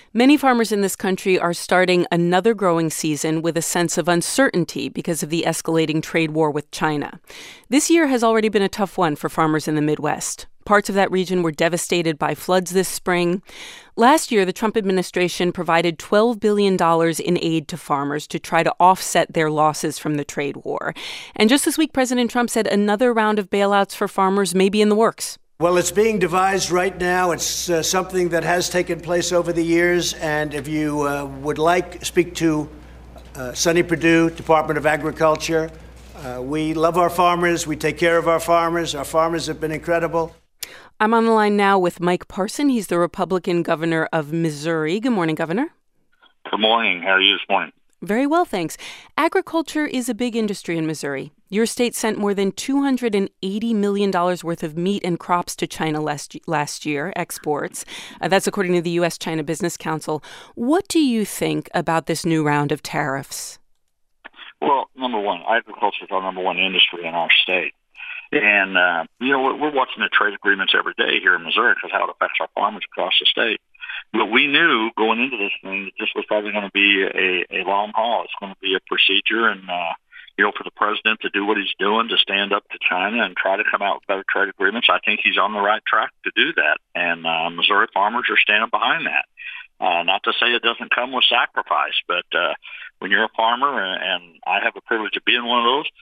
Many farmers in this country are starting another growing season with a sense of uncertainty because of the escalating trade war with China. This year has already been a tough one for farmers in the Midwest. Parts of that region were devastated by floods this spring. Last year, the Trump administration provided $12 billion in aid to farmers to try to offset their losses from the trade war. And just this week, President Trump said another round of bailouts for farmers may be in the works. Well, it's being devised right now. It's something that has taken place over the years. And if you would speak to Sonny Perdue, Department of Agriculture. We love our farmers. We take care of our farmers. Our farmers have been incredible. I'm on the line now with Mike Parson. He's the Republican governor of Missouri. Good morning, Governor. Good morning. How are you this morning? Very well, thanks. Agriculture is a big industry in Missouri. Your state sent more than $280 million worth of meat and crops to China last year, exports. That's according to the U.S.-China Business Council. What do you think about this new round of tariffs? Well, number one, agriculture is our number one industry in our state. And, we're watching the trade agreements every day here in Missouri because how it affects our farmers across the state. But we knew going into this thing that this was probably going to be a long haul. It's going to be a procedure and, for the president to do what he's doing, to stand up to China and try to come out with better trade agreements. I think he's on the right track to do that. And Missouri farmers are standing behind that. Not to say it doesn't come with sacrifice, but when you're a farmer, and I have the privilege of being one of those,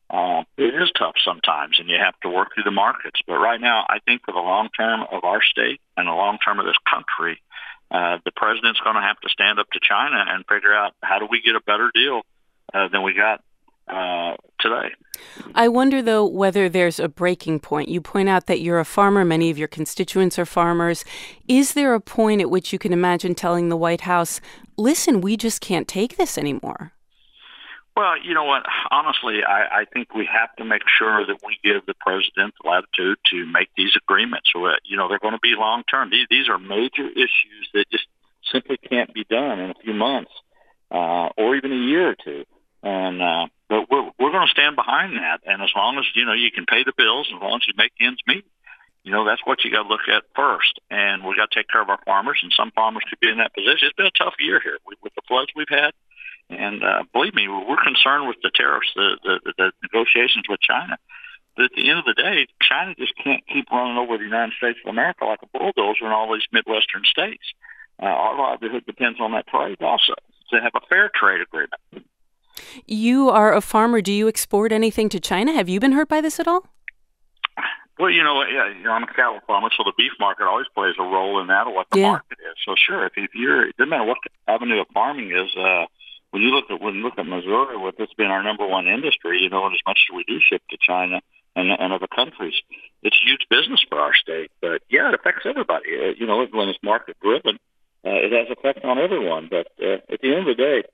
it is tough sometimes, and you have to work through the markets. But right now, I think for the long term of our state and the long term of this country, the president's going to have to stand up to China and figure out how do we get a better deal than we got today. I wonder, though, whether there's a breaking point. You point out that you're a farmer. Many of your constituents are farmers. Is there a point at which you can imagine telling the White House, listen, we just can't take this anymore? Well, you know what? Honestly, I think we have to make sure that we give the president the latitude to make these agreements. They're going to be long-term. These are major issues that just simply can't be done in a few months or even a year or two. And but we're going to stand behind that. And as long as, you can pay the bills, as long as you make ends meet, that's what you got to look at first. And we got to take care of our farmers, and some farmers could be in that position. It's been a tough year here with the floods we've had. And believe me, we're concerned with the tariffs, the negotiations with China. But at the end of the day, China just can't keep running over the United States of America like a bulldozer in all these Midwestern states. Our livelihood depends on that trade also, to have a fair trade agreement. You are a farmer. Do you export anything to China? Have you been hurt by this at all? Well, I'm a cattle farmer, so the beef market always plays a role in that, or what the market is. So sure, if you're, it doesn't matter what the avenue of farming is. When you look at Missouri, with this being our number one industry, and as much as we do ship to China and other countries, it's a huge business for our state. But yeah, it affects everybody. When it's market driven, it has effect on everyone. But at the end of the day,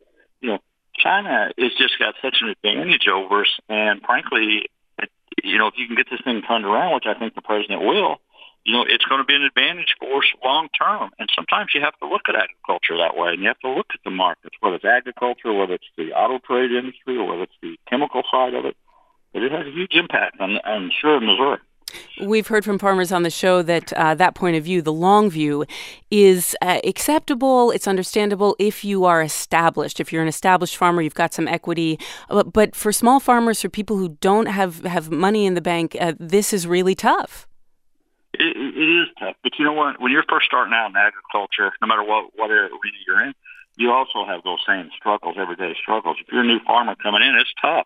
China has just got such an advantage over us. And frankly, if you can get this thing turned around, which I think the president will, it's going to be an advantage for us long term. And sometimes you have to look at agriculture that way, and you have to look at the markets, whether it's agriculture, whether it's the auto trade industry, or whether it's the chemical side of it. But it has a huge impact on sure Missouri. We've heard from farmers on the show that that point of view, the long view, is acceptable. It's understandable if you are established. If you're an established farmer, you've got some equity. But for small farmers, for people who don't have money in the bank, this is really tough. It is tough, but you know what? When you're first starting out in agriculture, no matter what arena you're in, you also have those same struggles, everyday struggles. If you're a new farmer coming in, it's tough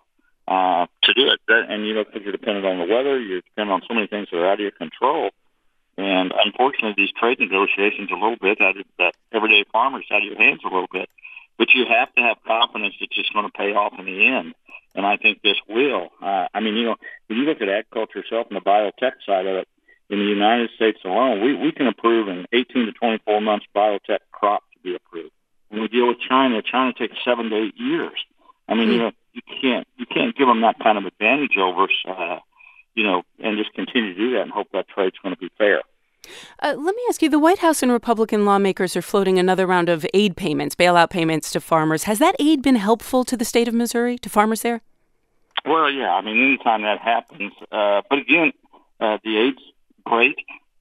to do it. And because you're dependent on the weather, you're dependent on so many things that are out of your control. And unfortunately, these trade negotiations a little bit, that everyday farmer's out of your hands a little bit. But you have to have confidence that it's going to pay off in the end. And I think this will. When you look at agriculture itself and the biotech side of it, in the United States alone, we can approve in 18 to 24 months biotech crop to be approved. When we deal with China takes 7 to 8 years. You can't give them that kind of advantage over us, and just continue to do that and hope that trade's going to be fair. Let me ask you, the White House and Republican lawmakers are floating another round of aid payments, bailout payments to farmers. Has that aid been helpful to the state of Missouri, to farmers there? Well, yeah. Anytime that happens. But again, the aid's great.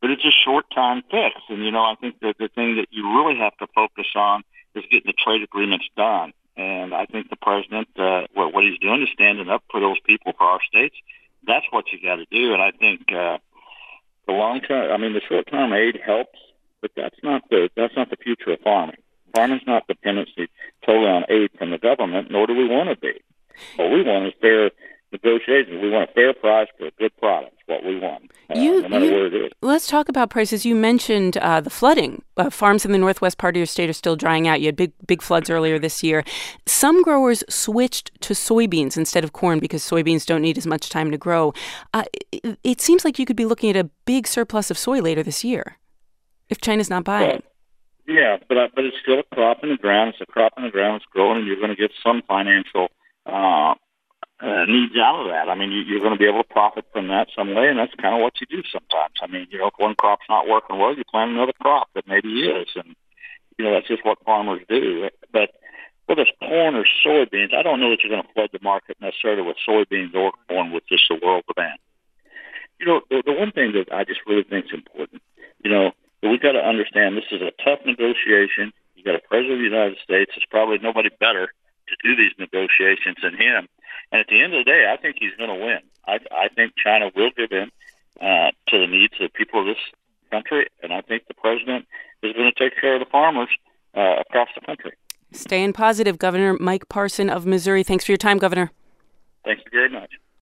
but it's a short-time fix. And, I think that the thing that you really have to focus on is getting the trade agreements done. And I think the president, what he's doing is standing up for those people, for our states. That's what you got to do. And I think the the short-term aid helps, but that's not the future of farming. Farming's not dependency totally on aid from the government, nor do we want to be. What we want is fair negotiations. We want a fair price for a good product. What we want, no matter where it is. Let's talk about prices. You mentioned the flooding. Farms in the northwest part of your state are still drying out. You had big floods earlier this year. Some growers switched to soybeans instead of corn because soybeans don't need as much time to grow. It seems like you could be looking at a big surplus of soy later this year if China's not buying. Well, yeah, but it's still a crop in the ground. It's a crop in the ground. It's growing, and you're going to get some financial needs out of that. You're going to be able to profit from that some way, and that's kind of what you do sometimes. If one crop's not working well, you plant another crop that maybe is, and that's just what farmers do. But whether it's corn or soybeans, I don't know that you're going to flood the market necessarily with soybeans or corn with just the world demand. The one thing that I just really think is important, we've got to understand this is a tough negotiation. You got a president of the United States. There's probably nobody better to do these negotiations than him. And at the end of the day, I think he's going to win. I think China will give in to the needs of the people of this country, and I think the president is going to take care of the farmers across the country. Staying positive, Governor Mike Parson of Missouri. Thanks for your time, Governor. Thank you very much.